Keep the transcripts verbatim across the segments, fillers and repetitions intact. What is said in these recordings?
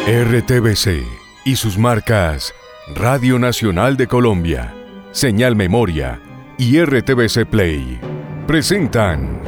R T V C y sus marcas Radio Nacional de Colombia, Señal Memoria y R T V C Play presentan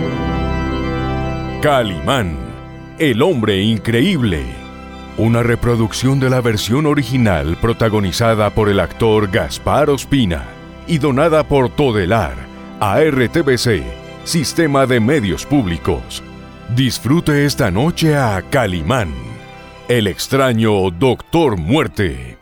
Calimán, el hombre increíble, una reproducción de la versión original protagonizada por el actor Gaspar Ospina y donada por Todelar a R T V C, Sistema de Medios Públicos. Disfrute esta noche a Calimán, el extraño Doctor Muerte.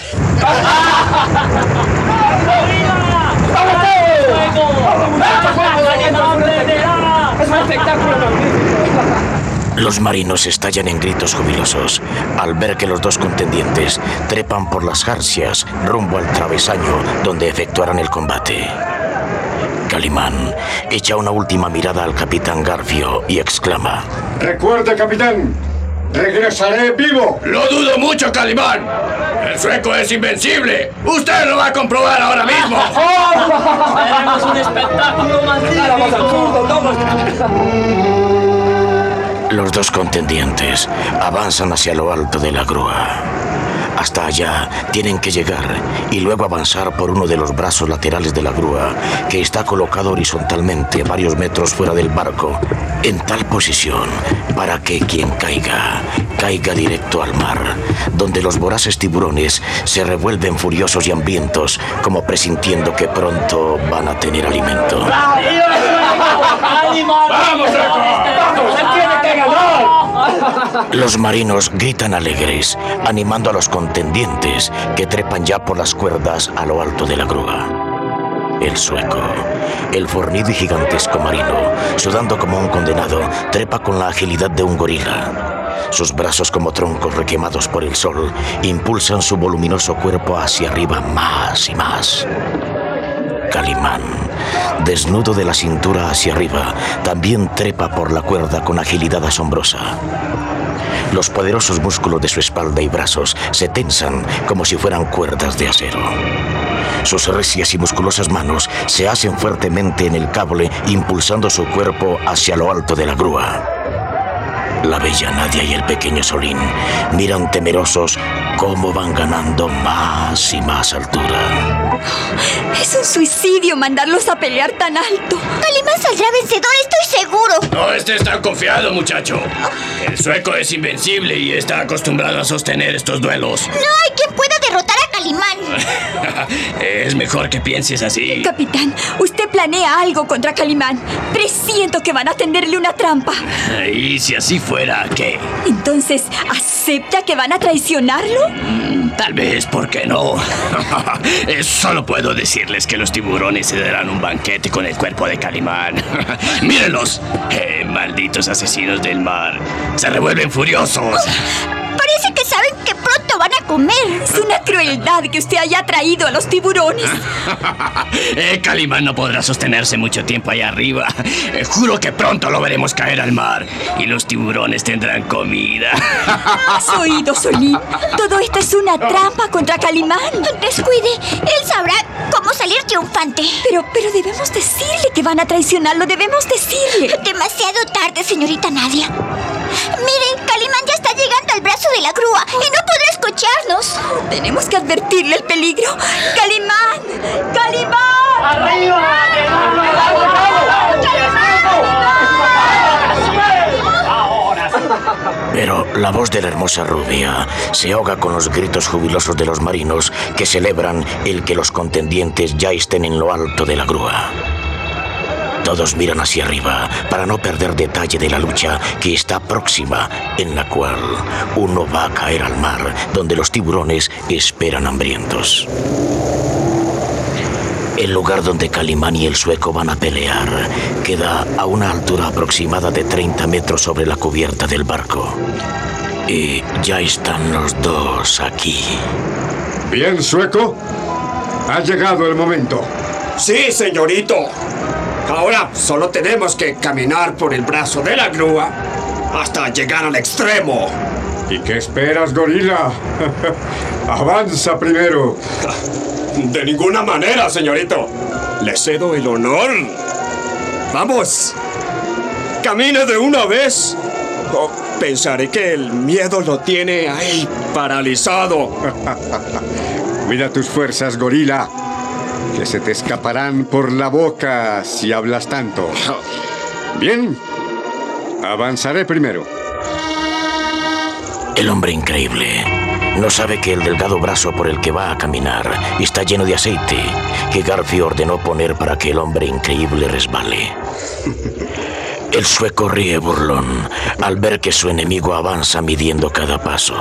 Los marinos estallan en gritos jubilosos al ver que los dos contendientes trepan por las jarcias rumbo al travesaño donde efectuarán el combate. Calimán echa una última mirada al capitán Garfio y exclama: ¡Recuerde, capitán! ¡Regresaré vivo! Lo dudo mucho, Calimán. El sueco es invencible. Usted lo va a comprobar ahora mismo. ¡Tenemos un espectáculo magnífico! Los dos contendientes avanzan hacia lo alto de la grúa. Hasta allá tienen que llegar y luego avanzar por uno de los brazos laterales de la grúa, que está colocado horizontalmente varios metros fuera del barco, en tal posición para que quien caiga, caiga directo al mar, donde los voraces tiburones se revuelven furiosos y hambrientos, como presintiendo que pronto van a tener alimento. ¡Vamos, ¡Vamos! ¡Él tiene que ganar! Los marinos gritan alegres, animando a los contendientes que trepan ya por las cuerdas a lo alto de la grúa. El sueco, el fornido y gigantesco marino, sudando como un condenado, trepa con la agilidad de un gorila. Sus brazos, como troncos requemados por el sol, impulsan su voluminoso cuerpo hacia arriba más y más. Calimán, desnudo de la cintura hacia arriba, también trepa por la cuerda con agilidad asombrosa. Los poderosos músculos de su espalda y brazos se tensan como si fueran cuerdas de acero. Sus recias y musculosas manos se hacen fuertemente en el cable, impulsando su cuerpo hacia lo alto de la grúa. La bella Nadia y el pequeño Solín miran temerosos cómo van ganando más y más altura. Es un suicidio mandarlos a pelear tan alto. Calimán saldrá vencedor, estoy seguro. No estés tan confiado, muchacho. El sueco es invencible y está acostumbrado a sostener estos duelos. No hay quien pueda derrotar a Calimán. Es mejor que pienses así. Capitán, usted planea algo contra Calimán. Presiento que van a tenderle una trampa. ¿Y si así fuera, qué? Entonces, ¿acepta que van a traicionarlo? Mm, tal vez, ¿por qué no? Solo puedo decirles que los tiburones se darán un banquete con el cuerpo de Calimán. ¡Mírenlos! Eh, malditos asesinos del mar. Se revuelven furiosos. Parece que saben que pronto van a comer. Es una crueldad que usted haya traído a los tiburones. eh, Calimán no podrá sostenerse mucho tiempo allá arriba. Eh, juro que pronto lo veremos caer al mar y los tiburones tendrán comida. ¿Has oído, Solín? Todo esto es una trampa contra Calimán. Descuide, él sabrá cómo salir triunfante. Pero, pero debemos decirle que van a traicionarlo. Debemos decirle. Demasiado tarde, señorita Nadia. Miren, Calimán ya está llegando al brazo de la grúa y no podrá escucharnos. Tenemos que advertirle el peligro. ¡Calimán! ¡Calimán! ¡Arriba! Pero la voz de la hermosa rubia se ahoga con los gritos jubilosos de los marinos que celebran el que los contendientes ya estén en lo alto de la grúa. Todos miran hacia arriba para no perder detalle de la lucha que está próxima, en la cual uno va a caer al mar, donde los tiburones esperan hambrientos. El lugar donde Calimán y el sueco van a pelear queda a una altura aproximada de treinta metros sobre la cubierta del barco. Y ya están los dos aquí. Bien, sueco. Ha llegado el momento. Sí, señorito. Ahora solo tenemos que caminar por el brazo de la grúa hasta llegar al extremo. ¿Y qué esperas, gorila? Avanza primero. De ninguna manera, señorito. Le cedo el honor. Vamos. Camine de una vez. Oh. pensaré que el miedo lo tiene ahí paralizado. Cuida tus fuerzas, gorila, que se te escaparán por la boca si hablas tanto. Bien, avanzaré primero. El hombre increíble no sabe que el delgado brazo por el que va a caminar está lleno de aceite que Garfio ordenó poner para que el hombre increíble resbale. El sueco ríe burlón al ver que su enemigo avanza midiendo cada paso.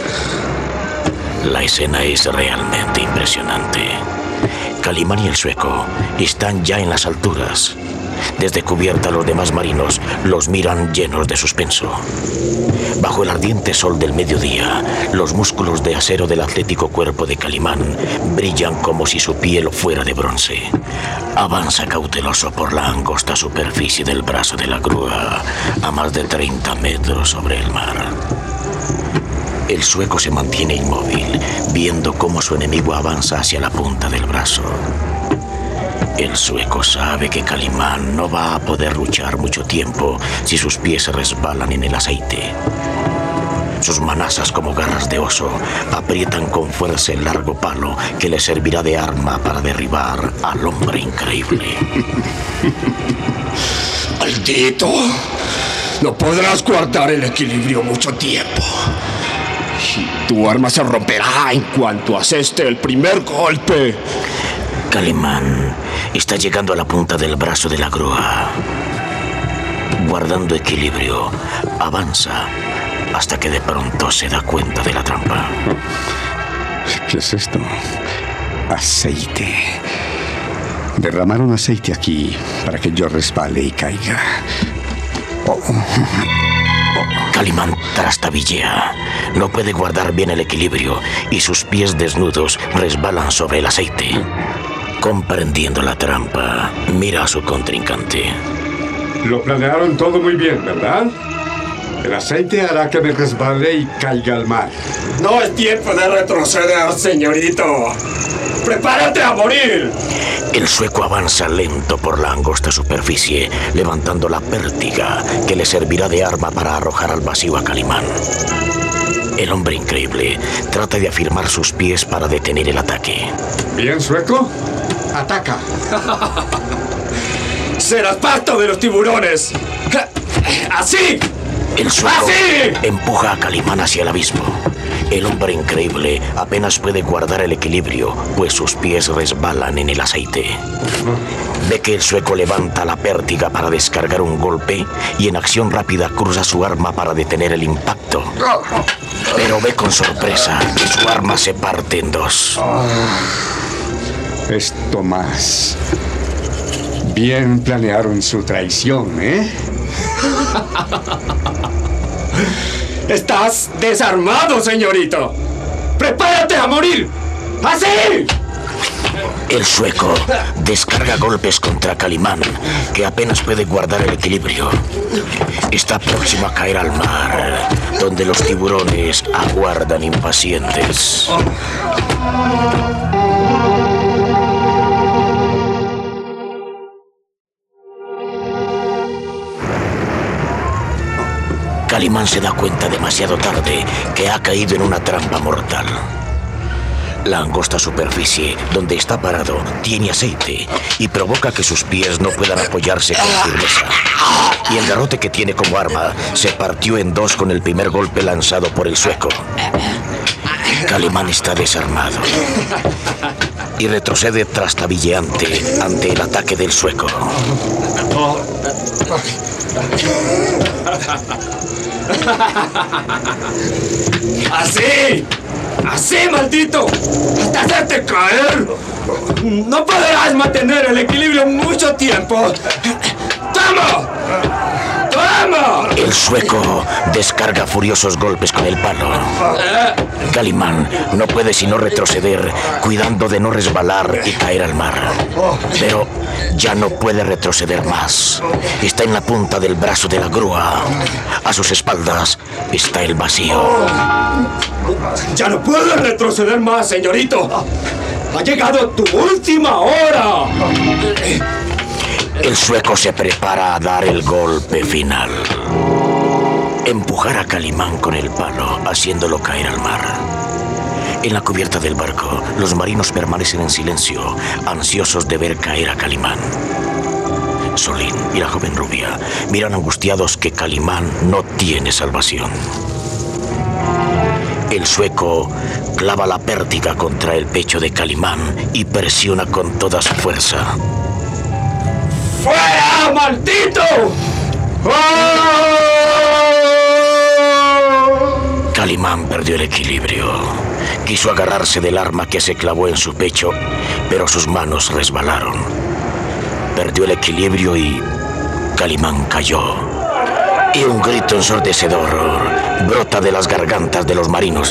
La escena es realmente impresionante. Calimán y el sueco están ya en las alturas. Desde cubierta los demás marinos los miran llenos de suspenso. Bajo el ardiente sol del mediodía, los músculos de acero del atlético cuerpo de Calimán brillan como si su piel fuera de bronce. Avanza cauteloso por la angosta superficie del brazo de la grúa, a más de treinta metros sobre el mar. El sueco se mantiene inmóvil, viendo cómo su enemigo avanza hacia la punta del brazo. El sueco sabe que Calimán no va a poder luchar mucho tiempo si sus pies se resbalan en el aceite. Sus manazas como garras de oso aprietan con fuerza el largo palo que le servirá de arma para derribar al hombre increíble. ¡Maldito! No podrás guardar el equilibrio mucho tiempo. Y tu arma se romperá en cuanto aseste el primer golpe. Calimán está llegando a la punta del brazo de la grúa. Guardando equilibrio, avanza hasta que de pronto se da cuenta de la trampa. ¿Qué es esto? Aceite. Derramaron aceite aquí para que yo resbale y caiga. Oh. Calimán trastabillea. No puede guardar bien el equilibrio y sus pies desnudos resbalan sobre el aceite. Comprendiendo la trampa, mira a su contrincante. Lo planearon todo muy bien, ¿verdad? El aceite hará que me resbale y caiga al mar. No es tiempo de retroceder, señorito. ¡Prepárate a morir! El sueco avanza lento por la angosta superficie, levantando la pértiga que le servirá de arma para arrojar al vacío a Calimán. El hombre increíble trata de afirmar sus pies para detener el ataque. Bien, sueco. Ataca. ¡Serás parte de los tiburones! ¡Así! El sueco ¡Así! empuja a Calimán hacia el abismo. El hombre increíble apenas puede guardar el equilibrio, pues sus pies resbalan en el aceite. Ve que el sueco levanta la pértiga para descargar un golpe y en acción rápida cruza su arma para detener el impacto. Pero ve con sorpresa que su arma se parte en dos. Esto más. Bien planearon su traición, ¿eh? ¡Estás desarmado, señorito! ¡Prepárate a morir! ¡Así! El sueco descarga golpes contra Calimán, que apenas puede guardar el equilibrio. Está próximo a caer al mar, donde los tiburones aguardan impacientes. Calimán se da cuenta demasiado tarde que ha caído en una trampa mortal. La angosta superficie donde está parado tiene aceite y provoca que sus pies no puedan apoyarse con firmeza. Y el garrote que tiene como arma se partió en dos con el primer golpe lanzado por el sueco. Calimán está desarmado y retrocede trastabilleante ante el ataque del sueco. ¡Así! ¡Así, maldito! ¡Hasta hacerte caer! ¡No podrás mantener el equilibrio mucho tiempo! ¡Toma! ¡Toma! El sueco descarga furiosos golpes con el palo. Calimán no puede sino retroceder, cuidando de no resbalar y caer al mar. Pero ya no puede retroceder más. Está en la punta del brazo de la grúa. A sus espaldas está el vacío. ¡Ya no puedes retroceder más, señorito! ¡Ha llegado tu última hora! El sueco se prepara a dar el golpe final. empujar a Calimán con el palo, haciéndolo caer al mar. En la cubierta del barco, los marinos permanecen en silencio, ansiosos de ver caer a Calimán. Solín y la joven rubia miran angustiados que Calimán no tiene salvación. El sueco clava la pértiga contra el pecho de Calimán y presiona con toda su fuerza. ¡Fuera, maldito! Calimán perdió el equilibrio. Quiso agarrarse del arma que se clavó en su pecho, pero sus manos resbalaron. Perdió el equilibrio y Calimán cayó. Y un grito ensordecedor brota de las gargantas de los marinos.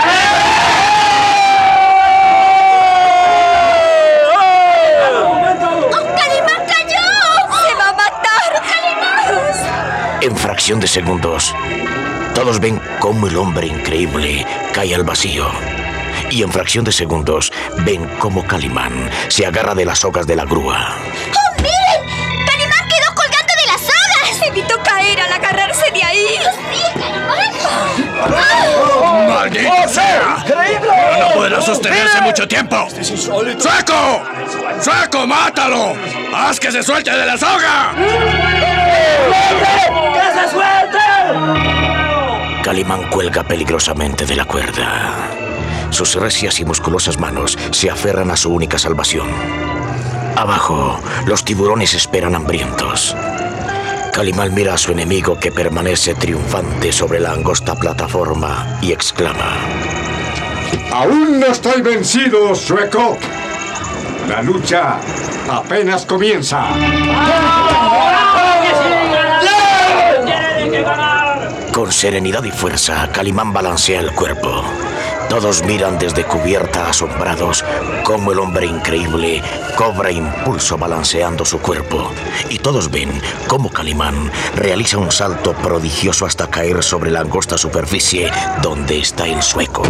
En fracción de segundos, todos ven cómo el hombre increíble cae al vacío. Y en fracción de segundos, ven cómo Calimán se agarra de las sogas de la grúa. ¡Oh, miren! ¡Calimán quedó colgando de las sogas! Evitó caer al agarrarse de ahí. ¡Dios mío, Calimán! ¡Maldito sea! ¡Increíble! ¡No podrá sostenerse mucho tiempo! ¡Sueco! ¡Sueco, mátalo! ¡Haz que se suelte de la soga! ¡Que se suelte! Calimán cuelga peligrosamente de la cuerda. Sus recias y musculosas manos se aferran a su única salvación. Abajo, los tiburones esperan hambrientos. Calimán mira a su enemigo que permanece triunfante sobre la angosta plataforma y exclama: ¡Aún no estoy vencido, sueco! La lucha apenas comienza. Con serenidad y fuerza, Calimán balancea el cuerpo. Todos miran desde cubierta asombrados cómo el hombre increíble cobra impulso balanceando su cuerpo. Y todos ven cómo Calimán realiza un salto prodigioso hasta caer sobre la angosta superficie donde está el sueco.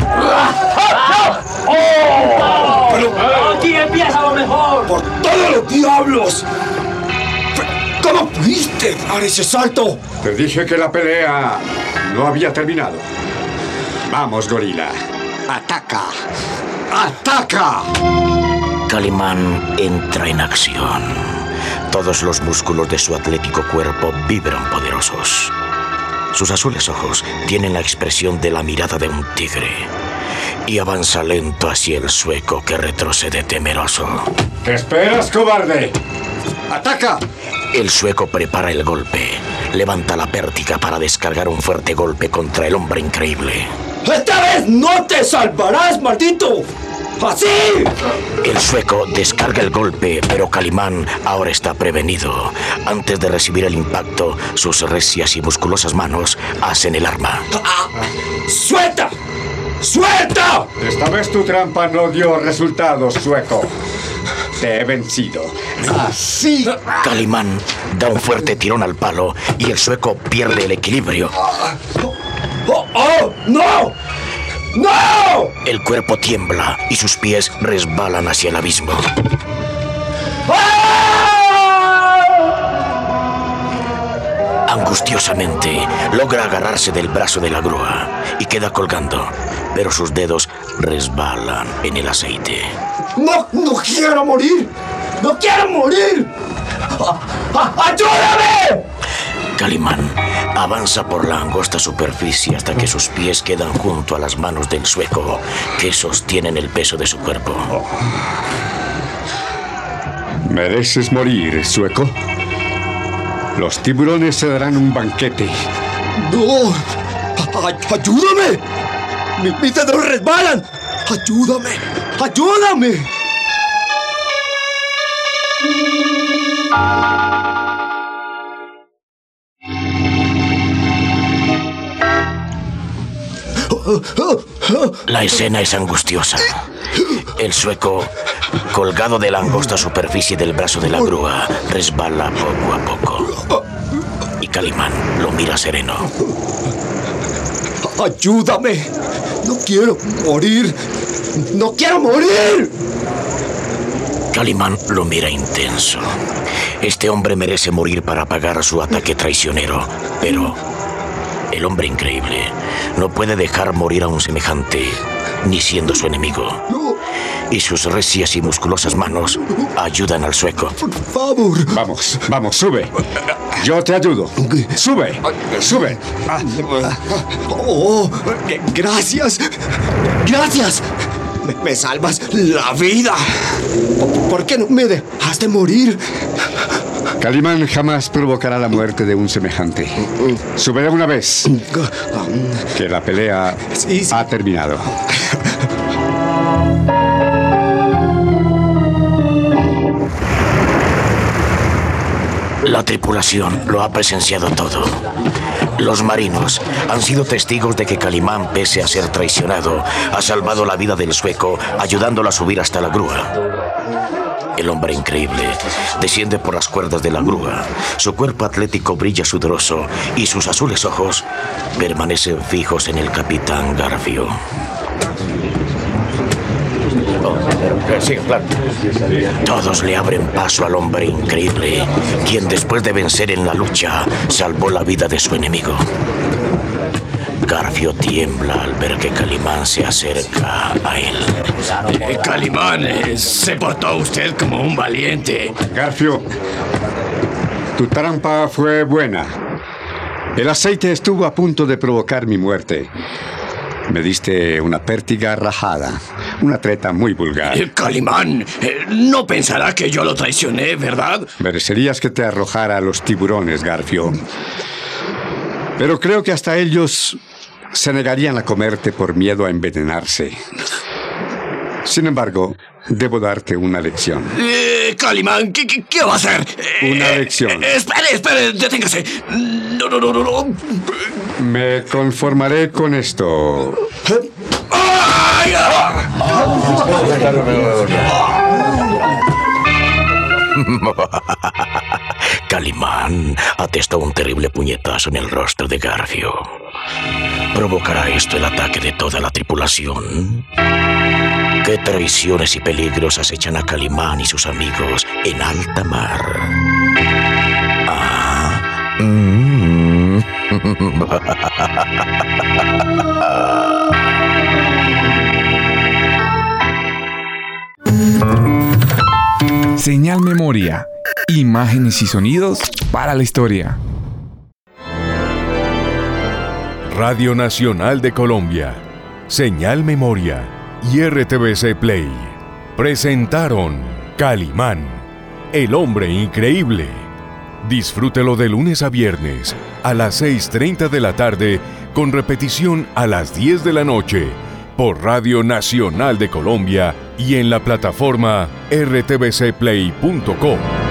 Pero aquí empieza lo mejor. ¡Por todos los diablos! ¿Cómo pudiste dar ese salto? Te dije que la pelea no había terminado. Vamos, gorila. ¡Ataca! ¡Ataca! Calimán entra en acción. Todos los músculos de su atlético cuerpo vibran poderosos. Sus azules ojos tienen la expresión de la mirada de un tigre. Y avanza lento hacia el sueco que retrocede temeroso. ¿Qué esperas, cobarde? ¡Ataca! El sueco prepara el golpe. Levanta la pértiga para descargar un fuerte golpe contra el hombre increíble. ¡Esta vez no te salvarás, maldito! ¡Así! El sueco descarga el golpe, pero Calimán ahora está prevenido. Antes de recibir el impacto, sus recias y musculosas manos hacen el arma. Ah, ¡suelta! ¡Suelta! Esta vez tu trampa no dio resultados, sueco. Te he vencido. Así. Calimán da un fuerte tirón al palo y el sueco pierde el equilibrio. ¡Oh, oh! ¡No! ¡No! El cuerpo tiembla y sus pies resbalan hacia el abismo. Angustiosamente, logra agarrarse del brazo de la grúa y queda colgando, pero sus dedos resbalan en el aceite. ¡No, no quiero morir! ¡No quiero morir! ¡Ayúdame! Calimán avanza por la angosta superficie hasta que sus pies quedan junto a las manos del sueco, que sostienen el peso de su cuerpo. ¿Mereces morir, sueco? Los tiburones se darán un banquete. ¡No! Ay, ¡ayúdame! Mi, ¡Mis dedos resbalan! ¡Ayúdame! ¡Ayúdame! La escena es angustiosa. El sueco, colgado de la angosta superficie del brazo de la grúa, resbala poco a poco. Y Calimán lo mira sereno. ¡Ayúdame! ¡No quiero morir! ¡No quiero morir! Calimán lo mira intenso. Este hombre merece morir para pagar su ataque traicionero, pero El hombre increíble no puede dejar morir a un semejante, ni siendo su enemigo. Y sus recias y musculosas manos ayudan al sueco. Por favor. Vamos, vamos, sube. Yo te ayudo. Sube, sube. Oh, gracias. Gracias. Me, me salvas la vida. ¿Por qué no me dejaste morir? Calimán jamás provocará la muerte de un semejante. Sube de una vez. Que la pelea Sí, sí. ha terminado. La tripulación lo ha presenciado todo. Los marinos han sido testigos de que Calimán, pese a ser traicionado, ha salvado la vida del sueco, ayudándolo a subir hasta la grúa. El hombre increíble desciende por las cuerdas de la grúa. Su cuerpo atlético brilla sudoroso y sus azules ojos permanecen fijos en el capitán Garfio. Sí, claro. Todos le abren paso al hombre increíble, quien después de vencer en la lucha, salvó la vida de su enemigo. Garfio tiembla al ver que Calimán se acerca a él. Eh, Calimán, eh, se portó usted como un valiente. Garfio, tu trampa fue buena. El aceite estuvo a punto de provocar mi muerte. Me diste una pértiga rajada, una treta muy vulgar. Eh, Calimán, eh, no pensará que yo lo traicioné, ¿verdad? Merecerías que te arrojara a los tiburones, Garfio. Pero creo que hasta ellos se negarían a comerte por miedo a envenenarse. Sin embargo, debo darte una lección. Eh, Calimán, ¿qué, qué, ¿qué va a hacer? Eh, Una lección. eh, espere, espere, deténgase. No, no, no, no, no. Me conformaré con esto. ¡Ay! Calimán atestó un terrible puñetazo en el rostro de Garfio. ¿Provocará esto el ataque de toda la tripulación? ¿Qué traiciones y peligros acechan a Calimán y sus amigos en alta mar? Ah, mm. Señal Memoria. Imágenes y sonidos para la historia. Radio Nacional de Colombia, Señal Memoria y R T V C Play presentaron Calimán, el hombre increíble. Disfrútelo de lunes a viernes a las seis y media de la tarde con repetición a las diez de la noche por Radio Nacional de Colombia y en la plataforma r t v c play punto com.